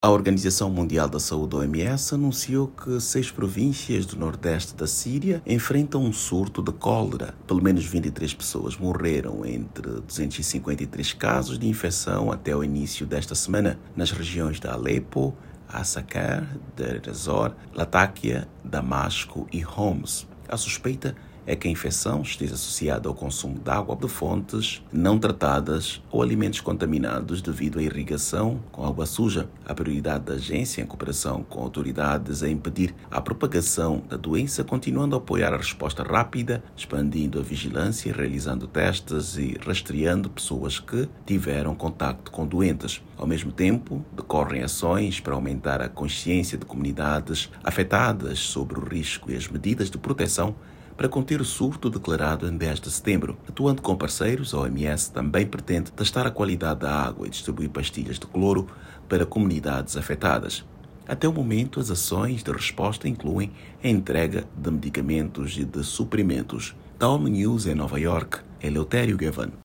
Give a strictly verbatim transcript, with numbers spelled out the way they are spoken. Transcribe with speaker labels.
Speaker 1: A Organização Mundial da Saúde, O M S, anunciou que seis províncias do nordeste da Síria enfrentam um surto de cólera. Pelo menos vinte e três pessoas morreram entre duzentos e cinquenta e três casos de infecção até o início desta semana, nas regiões de Alepo, Assakar, Deir ez-Zor, Latáquia, Damasco e Homs. A suspeita é que a infecção esteja associada ao consumo de água de fontes não tratadas ou alimentos contaminados devido à irrigação com água suja. A prioridade da agência, em cooperação com autoridades, é impedir a propagação da doença, continuando a apoiar a resposta rápida, expandindo a vigilância, realizando testes e rastreando pessoas que tiveram contacto com doentes. Ao mesmo tempo, decorrem ações para aumentar a consciência de comunidades afetadas sobre o risco e as medidas de proteção para conter o surto declarado em dez de setembro. Atuando com parceiros, a O M S também pretende testar a qualidade da água e distribuir pastilhas de cloro para comunidades afetadas. Até o momento, as ações de resposta incluem a entrega de medicamentos e de suprimentos. Da O M News em Nova York, Eleutério Gavan.